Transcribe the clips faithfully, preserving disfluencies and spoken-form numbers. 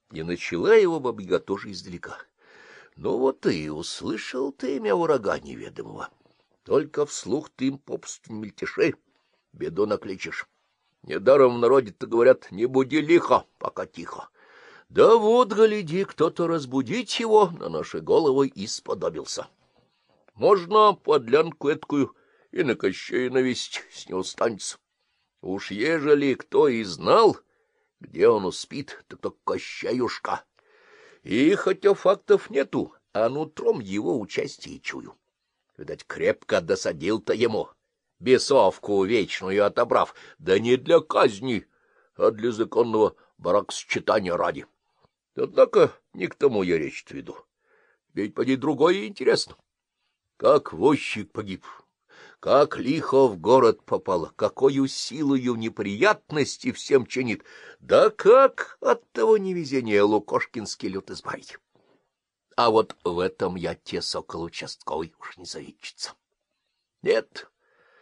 И начала его баба-яга тоже издалека. Ну вот и услышал ты имя врага неведомого. Только вслух ты им попусту не мельтеши, беду накличешь. Недаром в народе-то говорят: не буди лихо, пока тихо. Да вот, гляди, кто-то разбудить его на наши головы и сподобился. Можно подлянку эткую и на Кощея навесить, с него станется. Уж ежели кто и знал, где он спит, так то Кощеюшка. И хотя фактов нету, а нутром его участие чую. Видать, крепко досадил-то ему, бесовку вечную отобрав, да не для казни, а для законного бракосчитания ради. Однако не к тому я речь веду. Ведь поди другое интересно. Как возчик погиб, как лихо в город попало, какою силою неприятности всем чинит, да как от того невезения Лукошкинский люд избавить. А вот в этом я те, сокол участковый, уж не завидчица. Нет,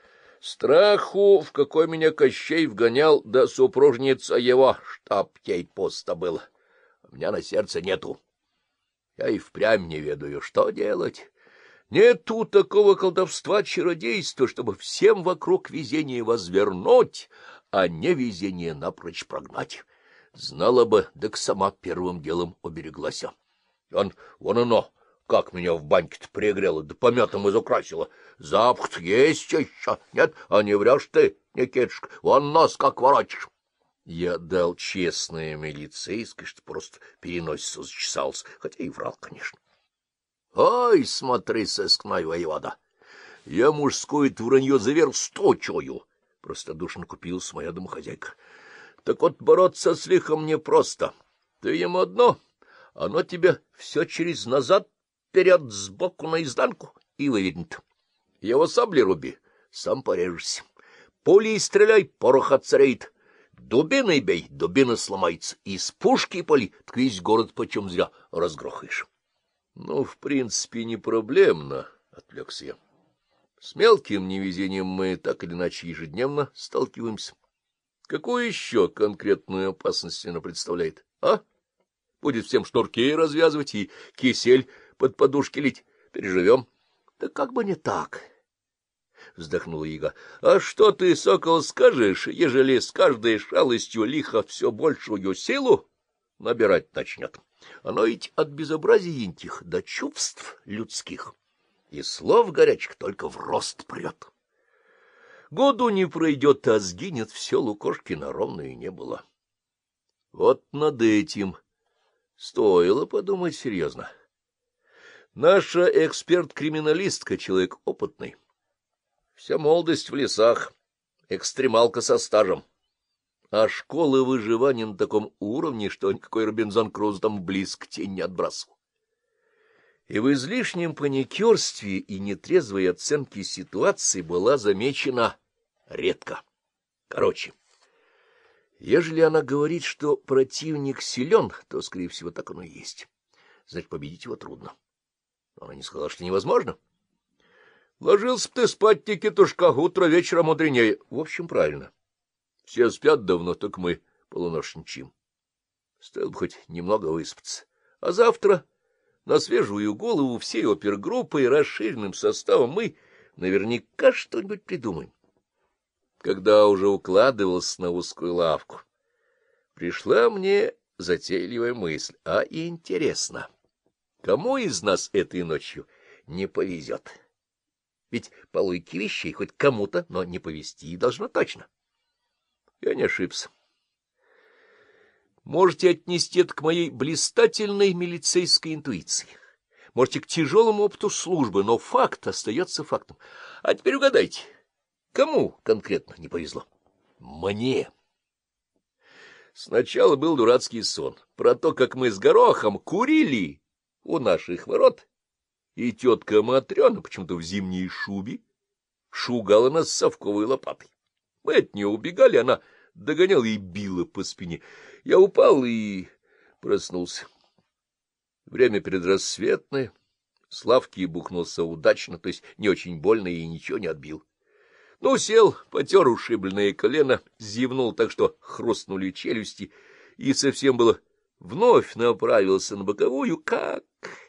страху, в какой меня Кощей вгонял, да супружница его, чтоб ей поста было, у меня на сердце нету. Я и впрямь не ведаю, что делать. Нету такого колдовства, чародейства, чтобы всем вокруг везение возвернуть, а невезение напрочь прогнать. Знала бы, так сама первым делом убереглася. Он, вон оно, как меня в баньке-то пригрело, да пометом изукрасило. Запах есть еще, нет? А не врешь ты, Никитушка, вон нос как воротишь. Я дал честное милицейское, что просто переносицу зачесался, хотя и врал, конечно. Ой, смотри, сыскной воевода, я мужское-то вранье за версту чую, простодушно купилась моя домохозяйка. Так вот, бороться с лихом непросто. Ты ему одно, оно тебе все через назад, вперед, сбоку, наизнанку и вывернет. Его сабли руби, сам порежешься. Пулей стреляй, порох отцареет. Дубиной бей, дубина сломается. Из пушки пали, так весь город почем зря разгрохаешь. Ну, в принципе, не проблемно, — отвлекся я. С мелким невезением мы так или иначе ежедневно сталкиваемся. Какую еще конкретную опасность она представляет, а? Будет всем шнурки развязывать и кисель под подушки лить. Переживем. Да как бы не так, — вздохнула яга. — А что ты, сокол, скажешь, ежели с каждой шалостью лихо все большую силу набирать начнет? Оно ведь от безобразия интих до чувств людских и слов горячих только в рост прет. Году не пройдет, а сгинет все Лукошкина ровно и не было. Вот над этим стоило подумать серьезно. Наша эксперт-криминалистка — человек опытный. Вся молодость в лесах, экстремалка со стажем. А школы выживания на таком уровне, что никакой Робинзон Круз там близко тень не отбрасывал. И в излишнем паникерстве и нетрезвой оценке ситуации была замечена редко. Короче, ежели она говорит, что противник силен, то, скорее всего, так оно и есть. Значит, победить его трудно. Но она не сказала, что невозможно. Ложился бы ты спать, Никитушка, утро вечера мудренее. В общем, правильно. Все спят давно, только мы полуношничаем. Стоило бы хоть немного выспаться. А завтра на свежую голову всей опергруппой, расширенным составом, мы наверняка что-нибудь придумаем. Когда уже укладывался на узкую лавку, пришла мне затейливая мысль. А интересно, кому из нас этой ночью не повезет? Ведь по логике вещей хоть кому-то, но не повезти должно точно. Я не ошибся. Можете отнести это к моей блистательной милицейской интуиции. Можете к тяжелому опыту службы, но факт остается фактом. А теперь угадайте, кому конкретно не повезло? Мне. Сначала был дурацкий сон про то, как мы с Горохом курили у наших ворот, и тетка Матрена почему-то в зимней шубе шугала нас совковой лопатой. Мы от нее убегали, она догоняла и била по спине. Я упал и проснулся. Время предрассветное. Славки бухнулся удачно, то есть не очень больно и ничего не отбил. Ну, сел, потер ушибленное колено, зевнул так, что хрустнули челюсти, и совсем было вновь направился на боковую, как...